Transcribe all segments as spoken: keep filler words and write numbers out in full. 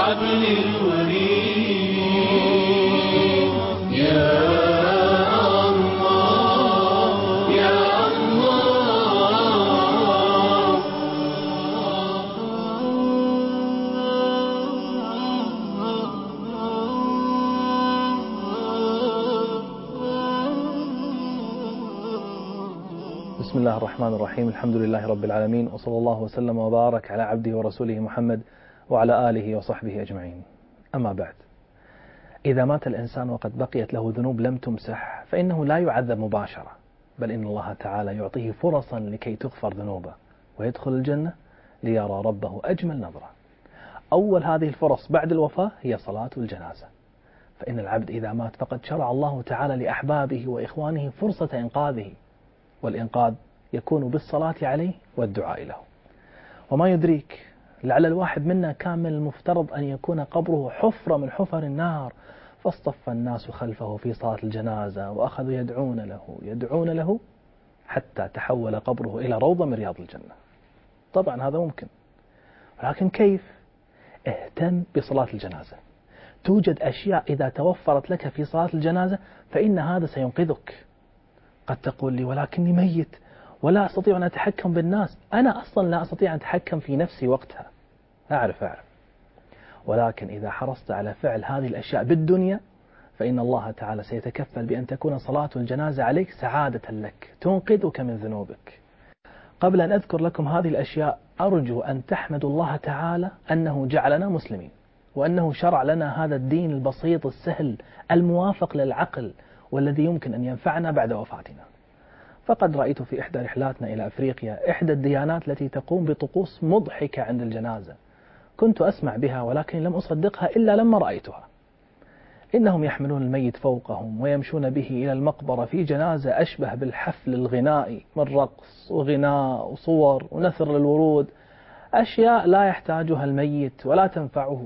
حبل الوريد يا الله يا الله. بسم الله الرحمن الرحيم. الحمد لله رب العالمين، وصلى الله وسلم وبارك على عبده ورسوله محمد وعلى آله وصحبه أجمعين. أما بعد، إذا مات الإنسان وقد بقيت له ذنوب لم تمسح فإنه لا يعذب مباشرة، بل إن الله تعالى يعطيه فرصا لكي تغفر ذنوبه ويدخل الجنة ليرى ربه أجمل نظرة. أول هذه الفرص بعد الوفاة هي صلاة الجنازة، فإن العبد إذا مات فقد شرع الله تعالى لأحبابه وإخوانه فرصة إنقاذه، والإنقاذ يكون بالصلاة عليه والدعاء له. وما يدريك، لعل الواحد منا كان من المفترض أن يكون قبره حفرة من حفر النار، فاصطف الناس خلفه في صلاة الجنازة وأخذوا يدعون له يدعون له حتى تحول قبره إلى روضة من رياض الجنة. طبعا هذا ممكن، ولكن كيف؟ اهتم بصلاة الجنازة. توجد أشياء إذا توفرت لك في صلاة الجنازة فإن هذا سينقذك. قد تقول لي ولكني ميت ولا أستطيع أن أتحكم بالناس. أنا أصلا لا أستطيع أن أتحكم في نفسي وقتها، أعرف أعرف ولكن إذا حرصت على فعل هذه الأشياء بالدنيا فإن الله تعالى سيتكفل بأن تكون صلاة الجنازة عليك سعادة لك تنقذك من ذنوبك. قبل أن أذكر لكم هذه الأشياء أرجو أن تحمدوا الله تعالى أنه جعلنا مسلمين، وأنه شرع لنا هذا الدين البسيط السهل الموافق للعقل، والذي يمكن أن ينفعنا بعد وفاتنا. فقد رأيت في إحدى رحلاتنا إلى أفريقيا إحدى الديانات التي تقوم بطقوس مضحكة عند الجنازة. كنت أسمع بها ولكن لم أصدقها إلا لما رأيتها. إنهم يحملون الميت فوقهم ويمشون به إلى المقبرة في جنازة أشبه بالحفل الغنائي، من رقص وغناء وصور ونثر للورود، أشياء لا يحتاجها الميت ولا تنفعه.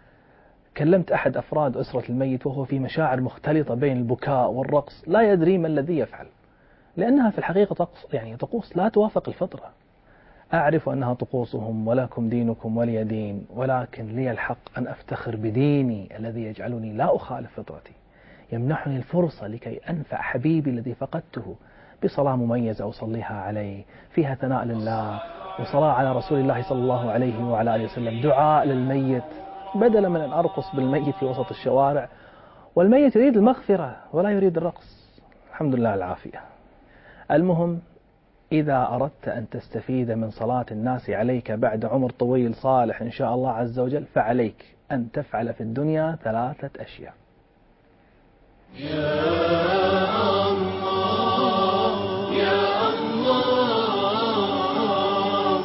كلمت أحد أفراد أسرة الميت وهو في مشاعر مختلطة بين البكاء والرقص، لا يدري ما الذي يفعل، لأنها في الحقيقة طقس يعني طقوس لا توافق الفطرة. أعرف أنها طقوسهم ولكم دينكم ولي دين، ولكن لي الحق أن أفتخر بديني الذي يجعلني لا أخالف فطرتي، يمنحني الفرصة لكي أنفع حبيبي الذي فقدته بصلاة مميزة أصليها عليه فيها ثناء لله وصلاة على رسول الله صلى الله عليه وعلى آله وسلم، دعاء للميت، بدلا من أن أرقص بالميت في وسط الشوارع. والميت يريد المغفرة ولا يريد الرقص. الحمد لله العافية. المهم، إذا أردت أن تستفيد من صلاة الناس عليك بعد عمر طويل صالح إن شاء الله عز وجل، فعليك أن تفعل في الدنيا ثلاثة أشياء. يا الله يا الله.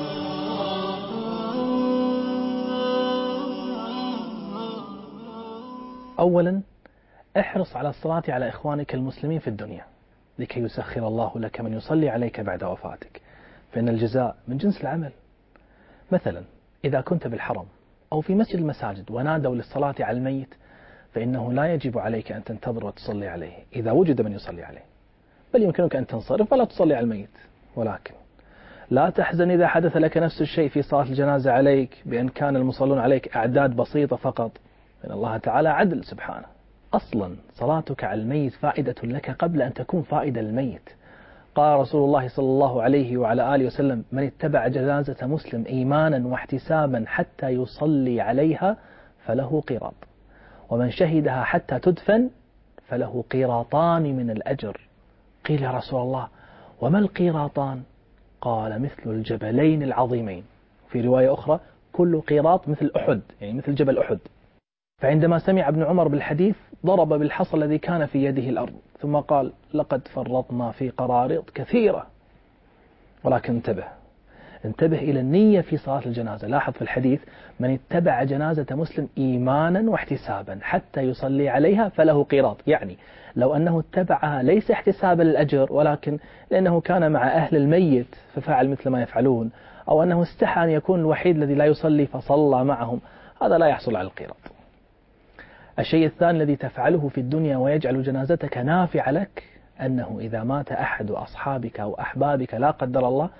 أولا، احرص على الصلاة على إخوانك المسلمين في الدنيا لكي يسخر الله لك من يصلي عليك بعد وفاتك، فإن الجزاء من جنس العمل. مثلا إذا كنت بالحرم أو في مسجد المساجد ونادوا للصلاة على الميت، فإنه لا يجب عليك أن تنتظر وتصلي عليه إذا وجد من يصلي عليه، بل يمكنك أن تنصرف ولا تصلي على الميت. ولكن لا تحزن إذا حدث لك نفس الشيء في صلاة الجنازة عليك بأن كان المصلون عليك أعداد بسيطة فقط، فإن الله تعالى عدل سبحانه. أصلا صلاتك على الميت فائدة لك قبل أن تكون فائدة للميت. قال رسول الله صلى الله عليه وعلى آله وسلم: من اتبع جنازة مسلم إيمانا واحتسابا حتى يصلي عليها فله قيراط، ومن شهدها حتى تدفن فله قيراطان من الأجر. قيل يا رسول الله وما القيراطان؟ قال مثل الجبلين العظيمين. في رواية أخرى كل قيراط مثل أحد، يعني مثل جبل أحد. فعندما سمع ابن عمر بالحديث ضرب بالحصى الذي كان في يده الأرض ثم قال: لقد فرطنا في قراريط كثيرة. ولكن انتبه انتبه إلى النية في صلاة الجنازة. لاحظ في الحديث: من اتبع جنازة مسلم إيمانا واحتسابا حتى يصلي عليها فله قيراط، يعني لو أنه اتبعها ليس احتسابا للأجر ولكن لأنه كان مع أهل الميت ففعل مثل ما يفعلون، أو أنه استحى أن يكون الوحيد الذي لا يصلي فصلى معهم، هذا لا يحصل على القيراط. الشيء الثاني الذي تفعله في الدنيا ويجعل جنازتك نافعة لك، أنه إذا مات أحد أصحابك أو أحبابك لا قدر الله،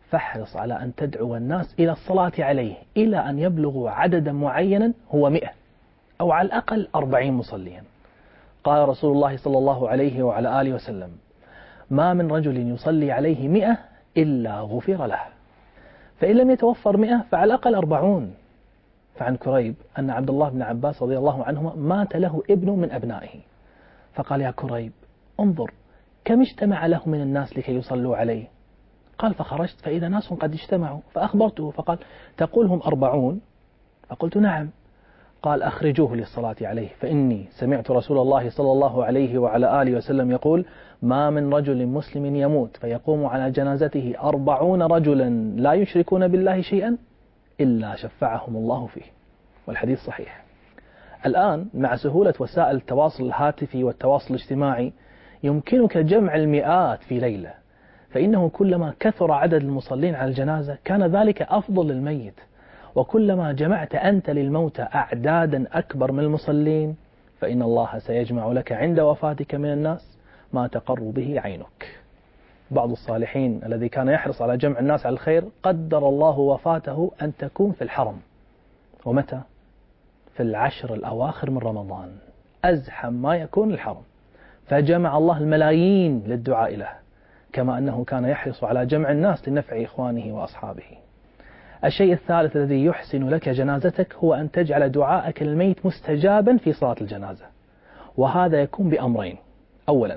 فاحرص على أن تدعو الناس إلى الصلاة عليه إلى أن يبلغوا عددا معينا هو مئة أو على الأقل أربعين مصليا. قال رسول الله صلى الله عليه وعلى آله وسلم: ما من رجل يصلي عليه مئة إلا غفر له، فإن لم يتوفر مئة فعلى الأقل أربعون. فعن كريب أن عبد الله بن عباس رضي الله عنهما مات له ابن من أبنائه، فقال: يا كريب انظر كم اجتمع له من الناس لكي يصلوا عليه. قال: فخرجت فإذا ناس قد اجتمعوا، فأخبرته فقال: تقولهم أربعون؟ فقلت: نعم. قال: أخرجوه للصلاة عليه، فإني سمعت رسول الله صلى الله عليه وعلى آله وسلم يقول: ما من رجل مسلم يموت فيقوم على جنازته أربعون رجلا لا يشركون بالله شيئا إلا شفعهم الله فيه. والحديث صحيح. الآن مع سهولة وسائل التواصل الهاتفي والتواصل الاجتماعي يمكنك جمع المئات في ليلة، فإنه كلما كثر عدد المصلين على الجنازة كان ذلك أفضل للميت، وكلما جمعت أنت للموتى أعدادا أكبر من المصلين فإن الله سيجمع لك عند وفاتك من الناس ما تقر به عينك. بعض الصالحين الذي كان يحرص على جمع الناس على الخير قدر الله وفاته أن تكون في الحرم. ومتى؟ في العشر الأواخر من رمضان، أزحم ما يكون الحرم، فجمع الله الملايين للدعاء له، كما أنه كان يحرص على جمع الناس لنفع إخوانه وأصحابه. الشيء الثالث الذي يحسن لك جنازتك هو أن تجعل دعاءك للميت مستجابا في صلاة الجنازة، وهذا يكون بأمرين: أولا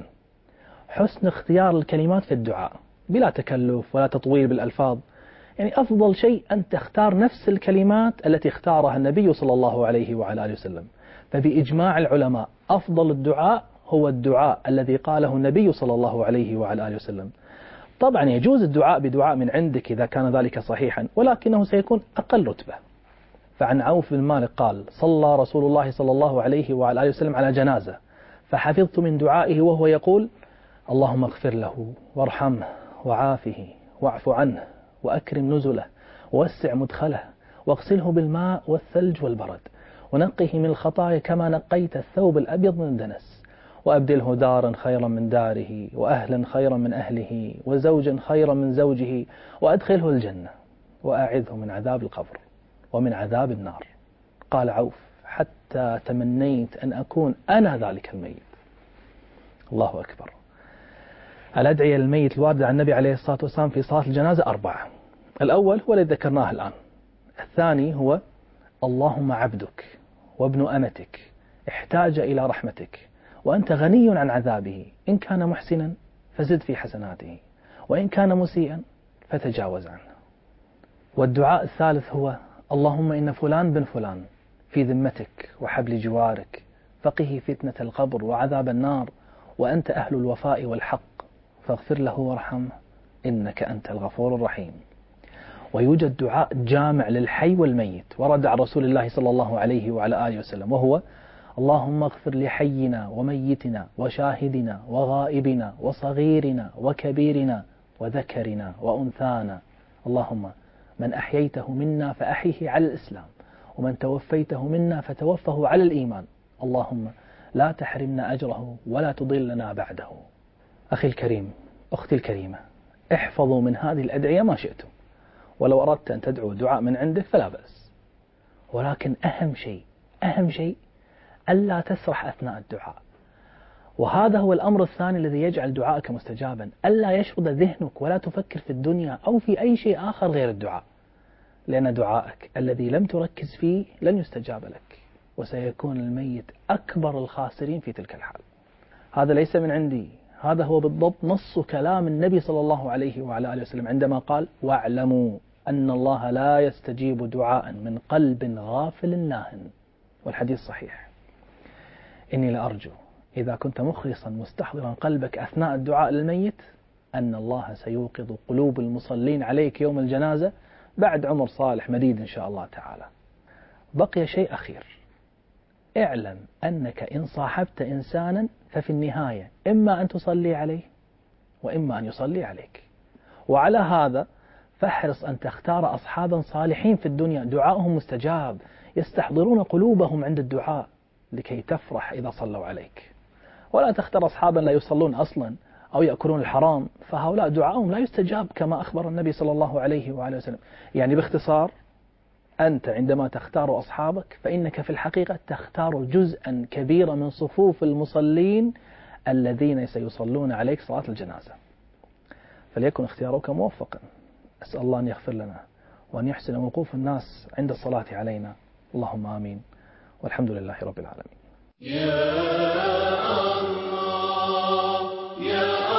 حسن اختيار الكلمات في الدعاء بلا تكلف ولا تطويل بالألفاظ، يعني أفضل شيء أن تختار نفس الكلمات التي اختارها النبي صلى الله عليه وعلى آله وسلم. فبإجماع العلماء أفضل الدعاء هو الدعاء الذي قاله النبي صلى الله عليه وعلى آله وسلم. طبعا يجوز الدعاء بدعاء من عندك إذا كان ذلك صحيحا، ولكنه سيكون أقل رتبة. فعن عوف بن مالك قال: صلى رسول الله صلى الله عليه وعلى آله وسلم على جنازة فحفظت من دعائه وهو يقول: اللهم اغفر له وارحمه وعافه واعف عنه وأكرم نزله ووسع مدخله واغسله بالماء والثلج والبرد ونقه من الخطايا كما نقيت الثوب الأبيض من الدنس، وأبدله دارا خيرا من داره وأهلا خيرا من أهله وزوجا خيرا من زوجه وأدخله الجنة وأعذه من عذاب القبر ومن عذاب النار. قال عوف: حتى تمنيت أن أكون أنا ذلك الميت. الله أكبر. الأدعية للميت الواردة عن النبي عليه الصلاة والسلام في صلاة الجنازة أربعة. الأول هو الذي ذكرناه الآن. الثاني هو: اللهم عبدك وابن أمتك احتاج إلى رحمتك وأنت غني عن عذابه، إن كان محسنا فزد في حسناته وإن كان مسيئا فتجاوز عنه. والدعاء الثالث هو: اللهم إن فلان بن فلان في ذمتك وحبل جوارك، فقه فتنة القبر وعذاب النار، وأنت أهل الوفاء والحق، فاغفر له وارحمه إنك أنت الغفور الرحيم. ويوجد دعاء جامع للحي والميت ورد عن رسول الله صلى الله عليه وعلى آله وسلم، وهو: اللهم اغفر لحينا وميتنا وشاهدنا وغائبنا وصغيرنا وكبيرنا وذكرنا وأنثانا، اللهم من أحييته منا فأحيه على الإسلام، ومن توفيته منا فتوفه على الإيمان، اللهم لا تحرمنا أجره ولا تضلنا بعده. أخي الكريم، أختي الكريمة، احفظوا من هذه الأدعية ما شئتم، ولو أردت أن تدعو دعاء من عندك فلا بأس، ولكن أهم شيء أهم شيء ألا تسرح أثناء الدعاء. وهذا هو الأمر الثاني الذي يجعل دعائك مستجابا: ألا يشرد ذهنك ولا تفكر في الدنيا أو في أي شيء آخر غير الدعاء، لأن دعائك الذي لم تركز فيه لن يستجاب لك، وسيكون الميت أكبر الخاسرين في تلك الحال. هذا ليس من عندي، هذا هو بالضبط نص كلام النبي صلى الله عليه وعلى آله وسلم عندما قال: واعلموا أن الله لا يستجيب دعاء من قلب غافل لاهٍ. والحديث صحيح. إني لأرجو إذا كنت مخلصا مستحضرا قلبك أثناء الدعاء للميت أن الله سيوقظ قلوب المصلين عليك يوم الجنازة بعد عمر صالح مديد إن شاء الله تعالى. بقي شيء أخير: اعلم أنك إن صاحبت إنسانا ففي النهاية إما أن تصلي عليه وإما أن يصلي عليك، وعلى هذا فاحرص أن تختار أصحابا صالحين في الدنيا دعاؤهم مستجاب، يستحضرون قلوبهم عند الدعاء لكي تفرح إذا صلوا عليك، ولا تختار أصحابا لا يصلون أصلا أو يأكلون الحرام، فهؤلاء دعاءهم لا يستجاب كما أخبر النبي صلى الله عليه وآله وسلم. يعني باختصار، أنت عندما تختار أصحابك فإنك في الحقيقة تختار جزءا كبيرا من صفوف المصلين الذين سيصلون عليك صلاة الجنازة. فليكن اختيارك موفقا. أسأل الله أن يغفر لنا وأن يحسن وقوف الناس عند الصلاة علينا. اللهم آمين، والحمد لله رب العالمين. يا الله يا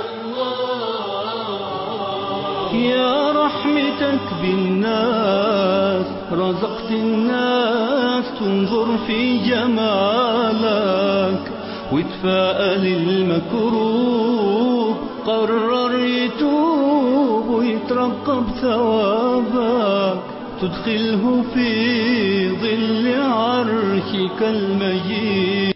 الله، يا رحمتك بالناس رزقت الناس تنظر في جمالك، وتفاءل المكروب قرر يتوب ويترقب ثوابك، تدخله في ظل عرشك المجيد.